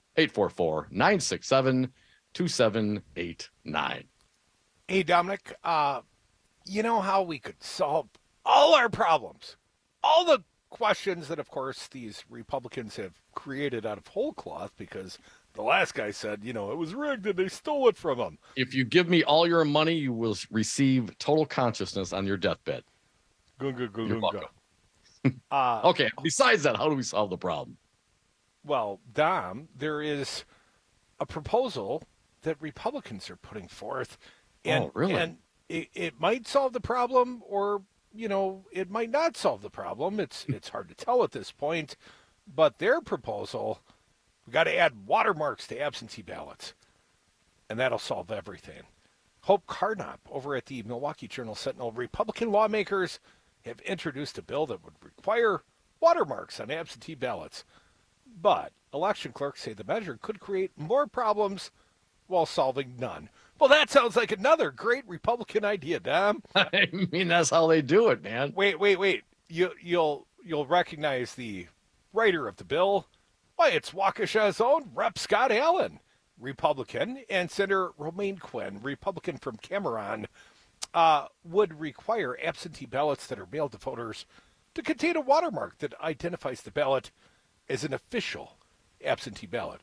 844-967-2789. Hey, Dominic, you know how we could solve all our problems, all the questions that, of course, these Republicans have created out of whole cloth because the last guy said, it was rigged and they stole it from him. If you give me all your money, you will receive total consciousness on your deathbed. You're welcome. Okay, besides that, how do we solve the problem? Well, Dom, there is a proposal that Republicans are putting forth. And, really? And it might solve the problem, or, it might not solve the problem. It's hard to tell at this point. But their proposal, we got to add watermarks to absentee ballots, and that'll solve everything. Hope Carnop over at the Milwaukee Journal-Sentinel, Republican lawmakers have introduced a bill that would require watermarks on absentee ballots. But election clerks say the measure could create more problems while solving none. Well, that sounds like another great Republican idea, Dom. I mean, that's how they do it, man. Wait. You'll recognize the writer of the bill. Why, it's Waukesha's own Rep. Scott Allen, Republican, and Senator Romaine Quinn, Republican from Cameron, would require absentee ballots that are mailed to voters to contain a watermark that identifies the ballot as an official absentee ballot.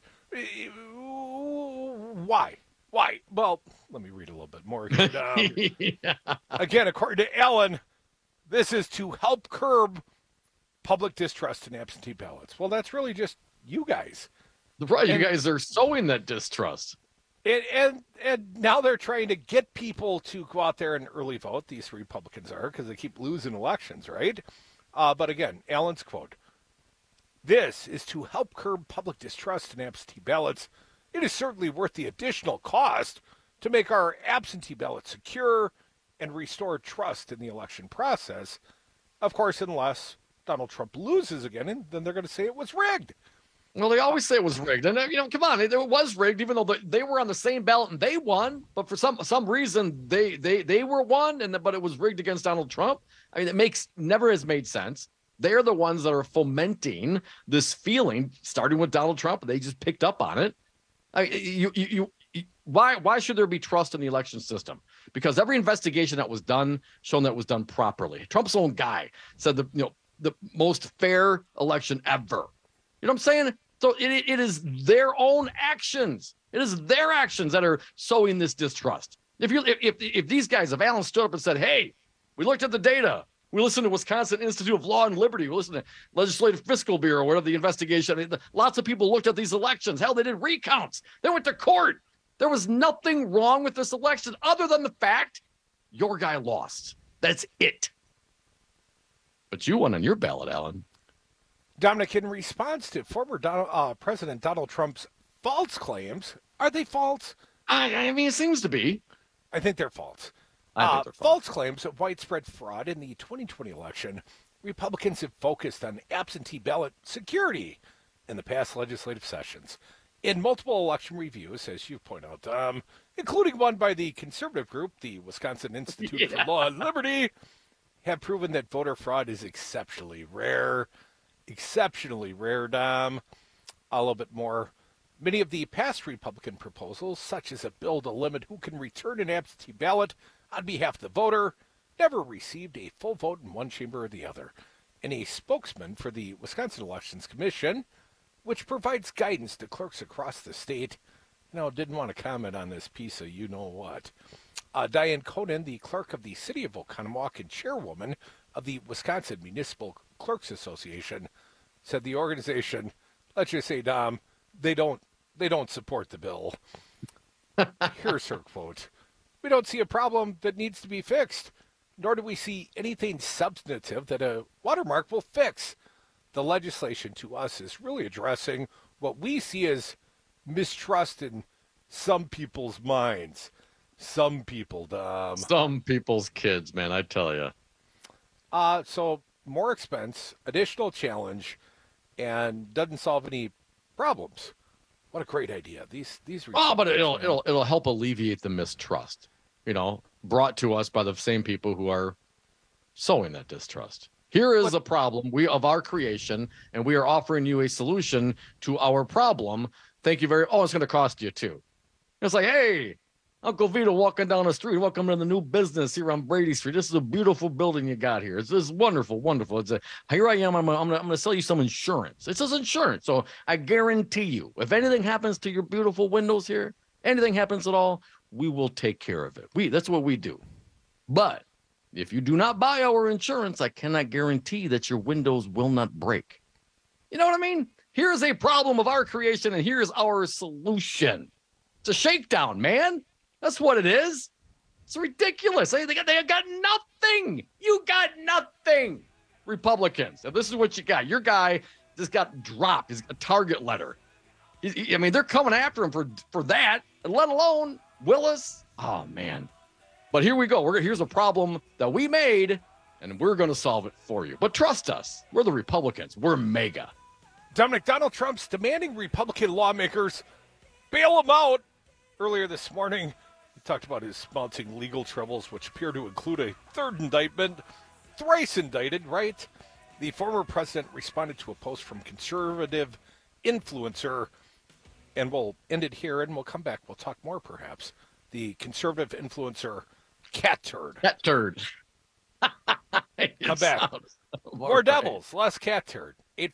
Why? Well, let me read a little bit more here. Again, according to Allen, this is to help curb public distrust in absentee ballots. Well, that's really just you guys. Right, you guys are sowing that distrust. And now they're trying to get people to go out there and early vote. These Republicans are, because they keep losing elections, right? But again, Allen's quote, "This is to help curb public distrust in absentee ballots. It is certainly worth the additional cost to make our absentee ballots secure and restore trust in the election process. Of course, unless Donald Trump loses again, and then they're going to say it was rigged." Well, they always say it was rigged. And, come on, it was rigged, even though they were on the same ballot and they won. But for some reason, they were won, but it was rigged against Donald Trump. I mean, never has made sense. They're the ones that are fomenting this feeling, starting with Donald Trump. They just picked up on it. Why should there be trust in the election system? Because every investigation that was done shown that it was done properly. Trump's own guy said the most fair election ever. You know what I'm saying? So it is their own actions. It is their actions that are sowing this distrust. If these guys, if Allen stood up and said, "Hey, we looked at the data. We listened to Wisconsin Institute of Law and Liberty. We listened to Legislative Fiscal Bureau, whatever the investigation. I mean, lots of people looked at these elections. Hell, they did recounts. They went to court. There was nothing wrong with this election other than the fact your guy lost. That's it. But you won on your ballot, Alan. Dominic, in response to former President Donald Trump's false claims, are they false? I mean, it seems to be. I think they're false. I think they're false claims of widespread fraud in the 2020 election. Republicans have focused on absentee ballot security in the past legislative sessions. In multiple election reviews, as you point out, including one by the conservative group, the Wisconsin Institute for Law and Liberty, have proven that voter fraud is exceptionally rare. Exceptionally rare, Dom. A little bit more. Many of the past Republican proposals, such as a bill to limit who can return an absentee ballot on behalf of the voter, never received a full vote in one chamber or the other. And a spokesman for the Wisconsin Elections Commission, which provides guidance to clerks across the state, didn't want to comment on this piece of you-know-what. Diane Conan, the clerk of the City of Oconomowoc and chairwoman of the Wisconsin Municipal Clerks Association, said the organization, let's just say, Dom, they don't support the bill. Here's her quote. We don't see a problem that needs to be fixed, nor do we see anything substantive that a watermark will fix. The legislation to us is really addressing what we see as mistrust in some people's minds. Some people, Dom. Some people's kids, man, I tell you. So more expense, additional challenge, and doesn't solve any problems. What a great idea! These. But it'll help alleviate the mistrust. Brought to us by the same people who are sowing that distrust. Here is a problem of our creation, and we are offering you a solution to our problem. Thank you it's going to cost you too. It's like, hey, Uncle Vito walking down the street. Welcome to the new business here on Brady Street. This is a beautiful building you got here. It's wonderful, wonderful. Here I am. I'm going to sell you some insurance. It says insurance. So I guarantee you, if anything happens to your beautiful windows here, anything happens at all, we will take care of it. That's what we do. But if you do not buy our insurance, I cannot guarantee that your windows will not break. You know what I mean? Here's a problem of our creation, and here's our solution. It's a shakedown, man. That's what it is. It's ridiculous. They got nothing. You got nothing. Republicans. Now, this is what you got. Your guy just got dropped. He's a target letter. They're coming after him for that, let alone Willis. Oh, man. But here we go. Here's a problem that we made, and we're going to solve it for you. But trust us. We're the Republicans. We're mega. Dominic, Donald Trump's demanding Republican lawmakers bail him out. Earlier this morning, he talked about his mounting legal troubles, which appear to include a third indictment. Thrice indicted, right? The former president responded to a post from conservative influencer, and we'll end it here, and we'll come back. We'll talk more, perhaps. The conservative influencer, Cat Turd. Cat Turd. Come back. More devils, less Cat Turd.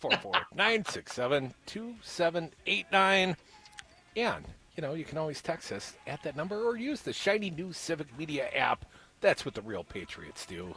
844-967-2789. And, you can always text us at that number or use the shiny new Civic Media app. That's what the real patriots do.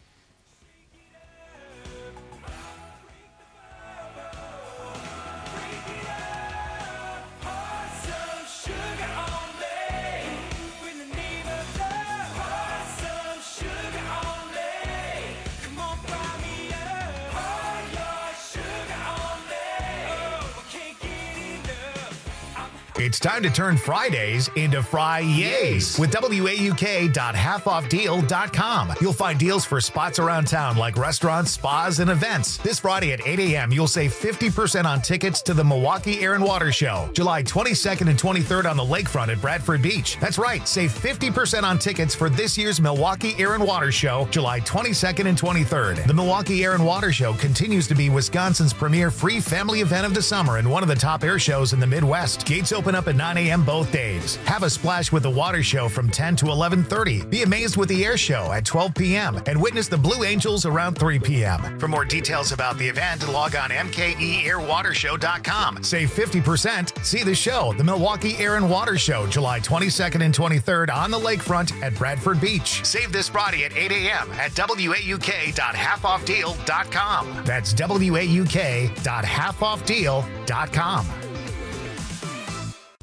It's time to turn Fridays into Fri-Yays with WAUK.halfoffdeal.com. You'll find deals for spots around town like restaurants, spas, and events. This Friday at 8 a.m., you'll save 50% on tickets to the Milwaukee Air and Water Show, July 22nd and 23rd on the lakefront at Bradford Beach. That's right, save 50% on tickets for this year's Milwaukee Air and Water Show, July 22nd and 23rd. The Milwaukee Air and Water Show continues to be Wisconsin's premier free family event of the summer and one of the top air shows in the Midwest. Gates open up at 9 a.m. both days. Have a splash with the water show from 10 to 11:30. Be amazed with the air show at 12 p.m. and witness the Blue Angels around 3 p.m. For more details about the event, log on mkeairwatershow.com. Save 50%. See the show, the Milwaukee Air and Water Show, July 22nd and 23rd on the lakefront at Bradford Beach. Save this Friday at 8 a.m. at WAUK.halfoffdeal.com. That's WAUK.halfoffdeal.com.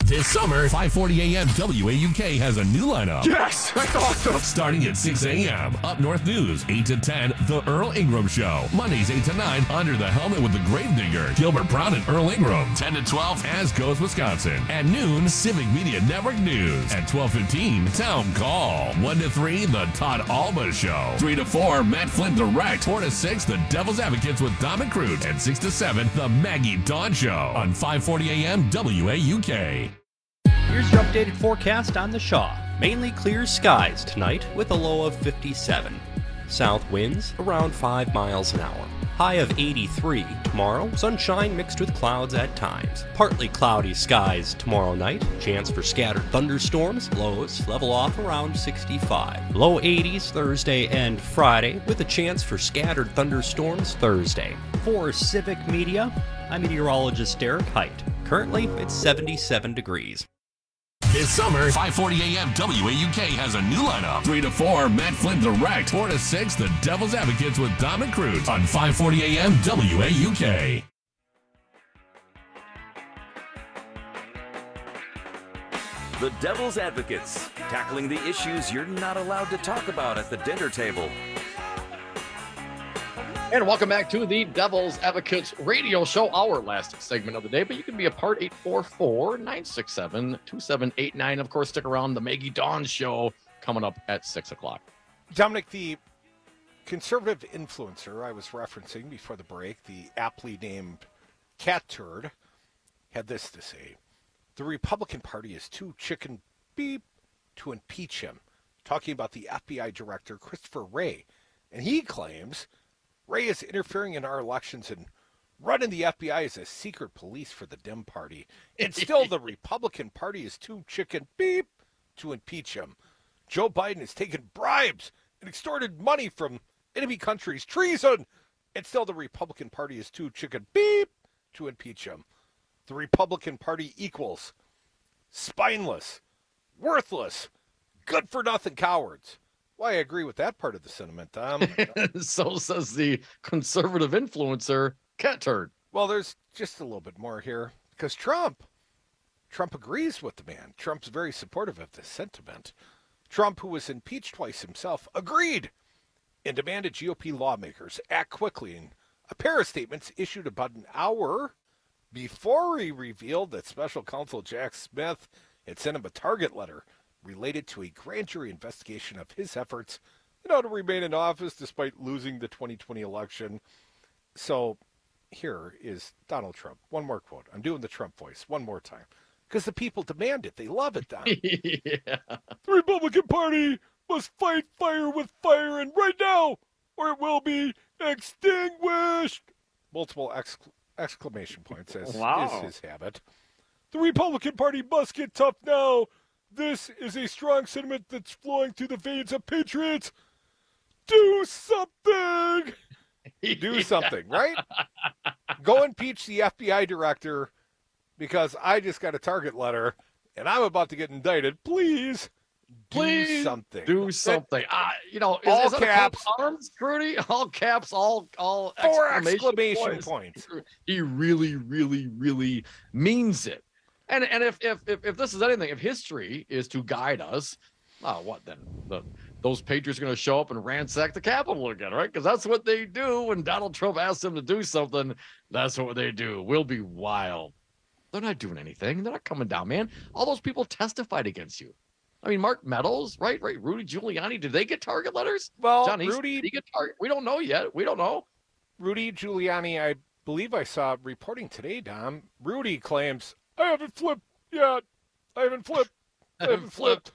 This summer, 540 AM WAUK has a new lineup. Yes, that's awesome. Starting at 6 a.m. Up North News, 8 to 10, The Earl Ingram Show. Mondays, 8 to 9, Under the Helmet with the Gravedigger, Gilbert Brown and Earl Ingram. 10 to 12, As Goes Wisconsin. At noon, Civic Media Network News. At 12:15, Town Call. 1 to 3, The Todd Alba Show. 3 to 4, Matt Flynn Direct. 4 to 6, The Devil's Advocates with Dom and Crute. And 6 to 7, The Maggie Dawn Show on 540 AM WAUK. Here's your updated forecast on the Shaw. Mainly clear skies tonight with a low of 57. South winds around 5 miles an hour. High of 83 tomorrow. Sunshine mixed with clouds at times. Partly cloudy skies tomorrow night. Chance for scattered thunderstorms. Lows level off around 65. Low 80s Thursday and Friday with a chance for scattered thunderstorms Thursday. For Civic Media, I'm meteorologist Derek Height. Currently, it's 77 degrees. This summer, 540 AM WAUK has a new lineup. 3 to 4, Matt Flynn Direct. 4 to 6, The Devil's Advocates with Dom and Crute on 540 AM WAUK. The Devil's Advocates, tackling the issues you're not allowed to talk about at the dinner table. And welcome back to the Devil's Advocates radio show, our last segment of the day. But you can be a part, 844-967-2789. Of course, stick around. The Maggie Dawn Show coming up at 6 o'clock. Dominic, the conservative influencer I was referencing before the break, the aptly named Cat Turd, had this to say. The Republican Party is too chicken beep to impeach him. Talking about the FBI director, Christopher Wray. And he claims Wray is interfering in our elections and running the FBI as a secret police for the Dem Party. And still the Republican Party is too chicken beep to impeach him. Joe Biden has taken bribes and extorted money from enemy countries. Treason! And still the Republican Party is too chicken beep to impeach him. The Republican Party equals spineless, worthless, good-for-nothing cowards. Well, I agree with that part of the sentiment, Tom. So says the conservative influencer, Cat Turd. Well, there's just a little bit more here, because Trump agrees with the man. Trump's very supportive of this sentiment. Trump, who was impeached twice himself, agreed and demanded GOP lawmakers act quickly in a pair of statements issued about an hour before he revealed that special counsel Jack Smith had sent him a target letter related to a grand jury investigation of his efforts, to remain in office despite losing the 2020 election. So here is Donald Trump. One more quote. I'm doing the Trump voice one more time because the people demand it. They love it, Don. Yeah. The Republican Party must fight fire with fire, and right now, or it will be extinguished. Multiple exclamation points, as is his habit. The Republican Party must get tough now. This is a strong sentiment that's flowing through the veins of patriots. Do something! Do something, right? Go impeach the FBI director because I just got a target letter and I'm about to get indicted. Please do something. Do something. Is all that caps. A arms, Trudy? All caps, all 4 exclamation points. He really, really, really means it. And if this is anything, if history is to guide us, what then? Those Patriots are going to show up and ransack the Capitol again, right? Because that's what they do when Donald Trump asks them to do something. That's what they do. We'll be wild. They're not doing anything. They're not coming down, man. All those people testified against you. I mean, Mark Meadows, right? Rudy Giuliani, did they get target letters? Well, John East, Rudy, did he get target? We don't know yet. We don't know. Rudy Giuliani, I believe I saw reporting today, Dom. Rudy claims, I haven't flipped yet. I haven't flipped.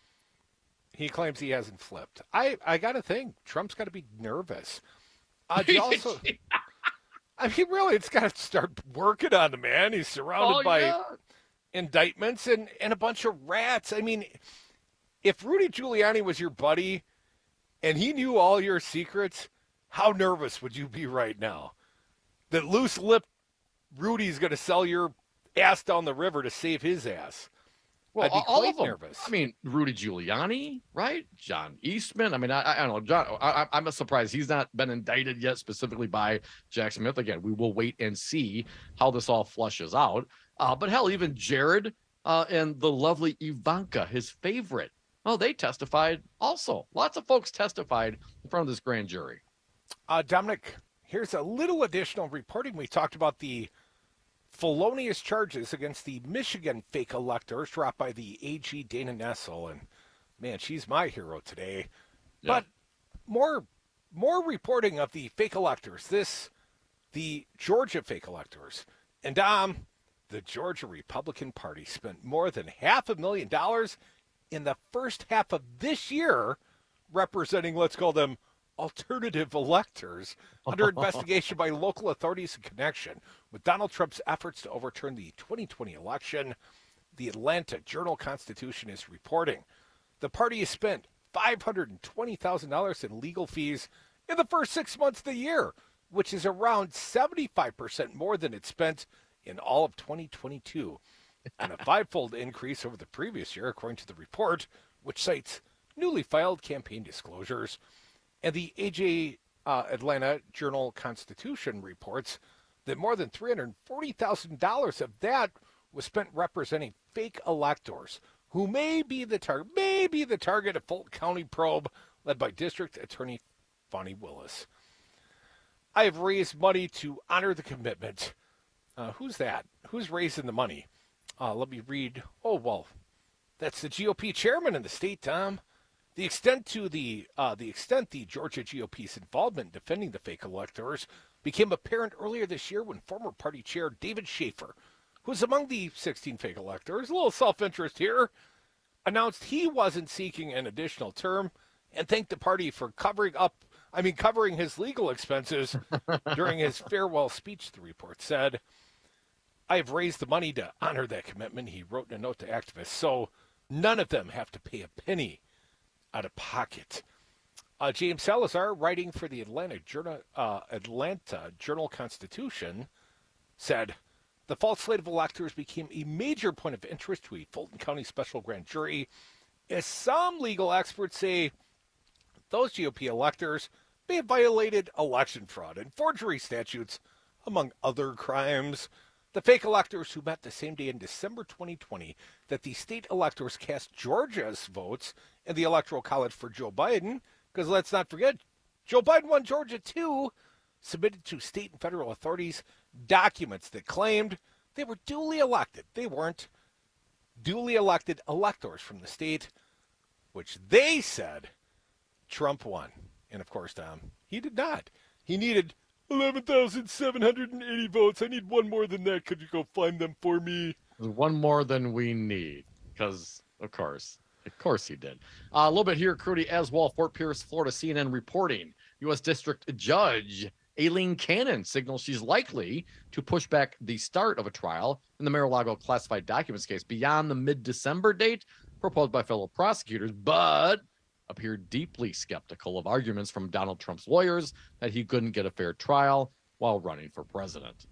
He claims he hasn't flipped. I got to think, Trump's got to be nervous. Also, I mean, really, it's got to start working on the man. He's surrounded by indictments and a bunch of rats. I mean, if Rudy Giuliani was your buddy and he knew all your secrets, how nervous would you be right now? That loose-lipped Rudy's going to sell your ass down the river to save his ass. Well, I'd be all quite of them. nervous. I mean, Rudy Giuliani, right? John Eastman. I mean, I don't know. John, I'm surprised he's not been indicted yet specifically by Jack Smith. Again, we will wait and see how this all flushes out. But hell, even Jared and the lovely Ivanka, his favorite. Oh, they testified also. Lots of folks testified in front of this grand jury. Dominic, here's a little additional reporting. We talked about the felonious charges against the Michigan fake electors dropped by the AG Dana Nessel, and man, she's my hero today. But more reporting of the fake electors. The Georgia fake electors. And the Georgia Republican Party spent more than $500,000 in the first half of this year representing, let's call them, alternative electors under investigation by local authorities in connection with Donald Trump's efforts to overturn the 2020 election. The Atlanta Journal-Constitution is reporting the party has spent $520,000 in legal fees in the first 6 months of the year, which is around 75% more than it spent in all of 2022, and a fivefold increase over the previous year, according to the report, which cites newly filed campaign disclosures. And the AJ Atlanta Journal-Constitution reports that more than $340,000 of that was spent representing fake electors who may be the target of Fulton County probe led by District Attorney Fani Willis. I have raised money to honor the commitment. Who's that? Who's raising the money? Let me read. Oh, well, that's the GOP chairman in the state, Tom. The extent the Georgia GOP's involvement in defending the fake electors became apparent earlier this year when former party chair David Schaefer, who's among the 16 fake electors, a little self-interest here, announced he wasn't seeking an additional term and thanked the party for covering his legal expenses during his farewell speech, the report said. I have raised the money to honor that commitment, he wrote in a note to activists, so none of them have to pay a penny out of pocket. James Salazar, writing for the Atlanta Journal-Constitution, said, the false slate of electors became a major point of interest to a Fulton County special grand jury, as some legal experts say those GOP electors may have violated election fraud and forgery statutes, among other crimes. The fake electors who met the same day in December 2020 that the state electors cast Georgia's votes in the Electoral College for Joe Biden, because let's not forget, Joe Biden won Georgia too, submitted to state and federal authorities documents that claimed they were duly elected. They weren't. Duly elected electors from the state, which they said Trump won. And of course, Tom, he did not. He needed 11,780 votes. I need one more than that. Could you go find them for me? One more than we need, because of course he did. A little bit here, Crudy, as well, Fort Pierce, Florida, CNN reporting. U.S. District Judge Aileen Cannon signals she's likely to push back the start of a trial in the Mar-a-Lago classified documents case beyond the mid-December date proposed by fellow prosecutors, but appeared deeply skeptical of arguments from Donald Trump's lawyers that he couldn't get a fair trial while running for president.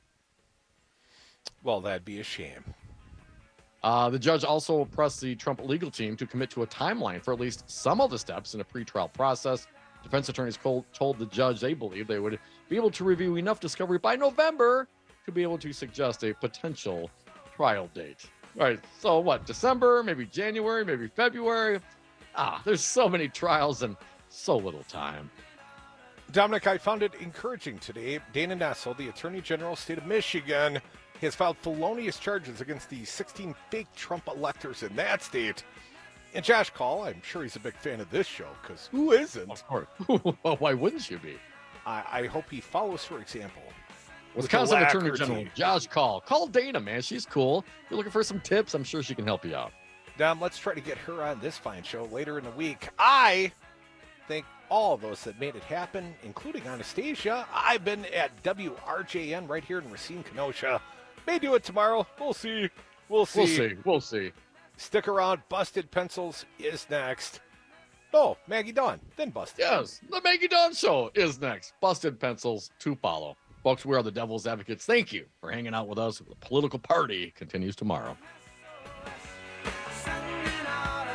Well, that'd be a shame. The judge also pressed the Trump legal team to commit to a timeline for at least some of the steps in a pretrial process. Defense attorneys told the judge they believe they would be able to review enough discovery by November to be able to suggest a potential trial date. All right, so what, December, maybe January, maybe February? There's so many trials and so little time. Dominic, I found it encouraging today. Dana Nessel, the Attorney General of the state of Michigan, has filed felonious charges against the 16 fake Trump electors in that state. And Josh Call, I'm sure he's a big fan of this show, because who isn't? Of course. Well, why wouldn't you be? I hope he follows her example. Wisconsin Attorney General Josh Call. Call Dana, man. She's cool. You're looking for some tips, I'm sure she can help you out. Dom, let's try to get her on this fine show later in the week. I thank all of those that made it happen, including Anastasia. I've been at WRJN right here in Racine, Kenosha. May do it tomorrow. We'll see. We'll see. Stick around. Busted Pencils is next. Oh, Maggie Dawn, then Busted. Yes, the Maggie Dawn Show is next. Busted Pencils to follow. Folks, we are the Devil's Advocates. Thank you for hanging out with us. The political party continues tomorrow.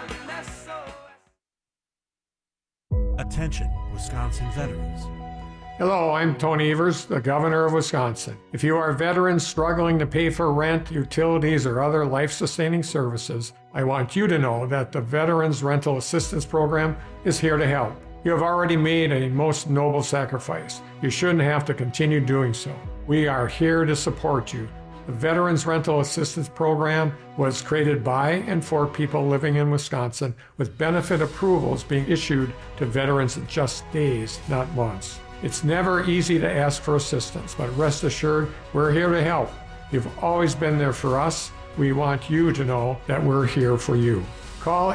Attention, Wisconsin veterans. Hello, I'm Tony Evers, the Governor of Wisconsin. If you are veterans struggling to pay for rent, utilities, or other life-sustaining services, I want you to know that the Veterans Rental Assistance Program is here to help. You have already made a most noble sacrifice. You shouldn't have to continue doing so. We are here to support you. The Veterans Rental Assistance Program was created by and for people living in Wisconsin, with benefit approvals being issued to veterans in just days, not months. It's never easy to ask for assistance, but rest assured, we're here to help. You've always been there for us. We want you to know that we're here for you. Call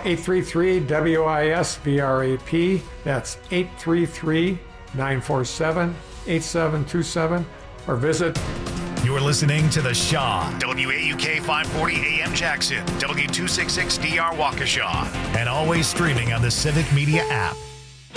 833-WIS-VRAP. That's 833-947-8727, or visit. You're listening to The Shaw, WAUK 540 AM Jackson, W266DR Waukesha, and always streaming on the Civic Media app.